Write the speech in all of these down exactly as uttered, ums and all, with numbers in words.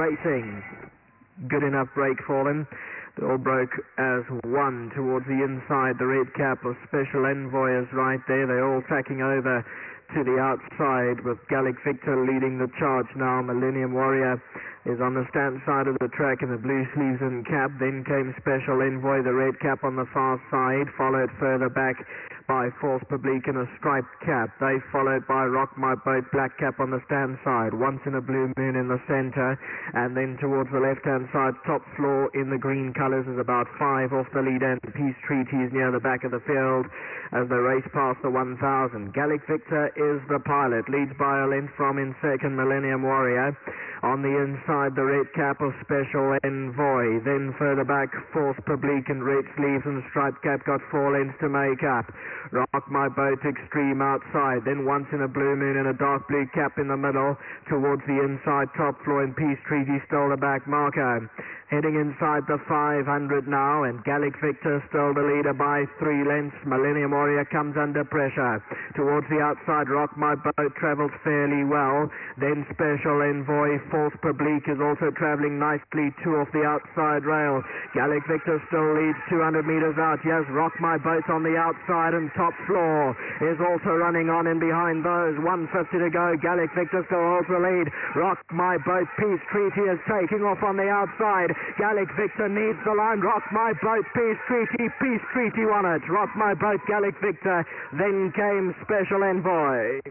racing. Good enough break for them. They all broke as one towards the inside. The red cap of Special Envoy is right there. They're all tracking over to the outside with Gallic Victor leading the charge now. Millennium Warrior is on the stand side of the track in the blue sleeves and cap. Then came Special Envoy, the red cap on the far side, followed further back by False Public in a striped cap. They followed by Rock My Boat, black cap on the stand side, Once in a Blue Moon in the center, and then towards the left hand side, Top Floor in the green colors is about five off the lead, and Peace Treaty is near the back of the field as they race past the one thousand. Gallic Victor is the pilot, leads by a length from in second Millennium Warrior. On the inside, the red cap of Special Envoy. Then further back, False Public and red sleeves and striped cap got four lengths to make up. Rock My Boat Extreme outside. Then Once in a Blue Moon and a dark blue cap in the middle. Towards the inside, Top Floor and Peace Treaty stole the back marker. Heading inside the five hundred now, and Gallic Victor still the leader by three lengths. Millennium Warrior comes under pressure. Towards the outside, Rock My Boat travels fairly well. Then Special Envoy, False Public is also travelling nicely, two off the outside rail. Gallic Victor still leads two hundred metres out. Yes, Rock My Boat on the outside, and Top Floor is also running on in behind those. one fifty to go. Gallic Victor still holds the lead. Rock My Boat, Peace Treaty is taking off on the outside. Gallic Victor needs the line. Rock My Boat, Peace Treaty. Peace Treaty won it. Rock My Boat, Gallic Victor. Then came Special Envoy.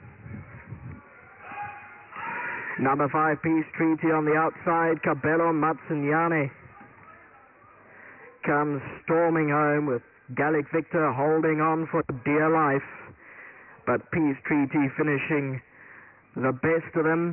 Number five, Peace Treaty on the outside. Cabello Matsunyane comes storming home with Gallic Victor holding on for dear life. But Peace Treaty finishing the best of them.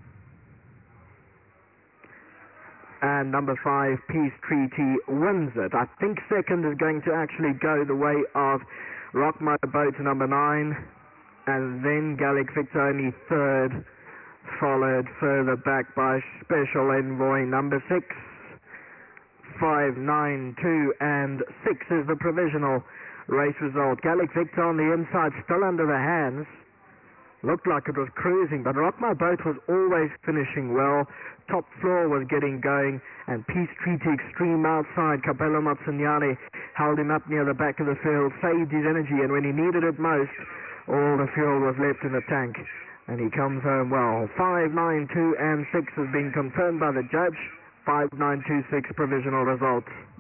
And number five, Peace Treaty, wins it. I think second is going to actually go the way of Rock My Boat, number nine. And then Gallic Victor only third, followed further back by Special Envoy, number six. Five, nine, two, and six is the provisional race result. Gallic Victor on the inside, still under the hands. Looked like it was cruising, but Rock My Boat was always finishing well. Top Floor was getting going, and Peace Treaty Extreme outside. Cabello Matsunyane held him up near the back of the field, saved his energy, and when he needed it most, all the fuel was left in the tank, and he comes home well. Five, nine, two, and six has been confirmed by the judge. Five, nine, two, six provisional results.